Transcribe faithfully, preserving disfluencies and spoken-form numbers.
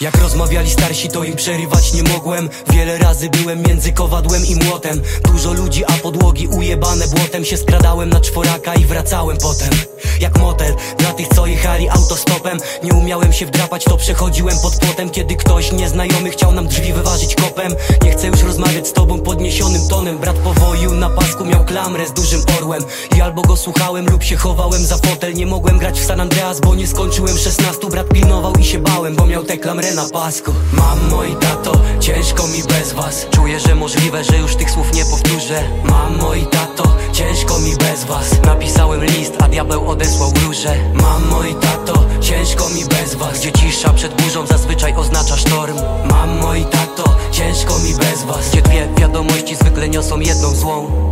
Jak rozmawiali starsi, to im przerywać nie mogłem. Wiele razy byłem między kowadłem i młotem. Dużo ludzi, a podłogi ujebane błotem. Się skradałem na czworaka i wracałem potem jak motel dla tych, co jechali autostopem. Nie umiałem się wdrapać, to przechodziłem pod płotem. Kiedy ktoś nieznajomy chciał nam drzwi wyważyć kopem. Nie chcę już rozmawiać z tobą podniesionym tonem. Brat powoił na pasku, miał klamrę z dużym orłem. I albo go słuchałem lub się chowałem za fotel. Nie mogłem grać w San Andreas, bo nie skończyłem szesnastu. Brat pilnował i się bałem, bo miał tę klamrę na pasku. Mamo i tato, ciężko mi bez was. Czuję, że możliwe, że już tych słów nie powtórzę. Mamo i tato, ciężko mi bez was. Napisałem list, a diabeł odesłał róże. Mamo i tato, ciężko mi bez was. Gdzie cisza przed burzą zazwyczaj oznacza sztorm. Mamo i tato, ciężko mi bez was. Gdzie dwie wiadomości zwykle niosą jedną złą.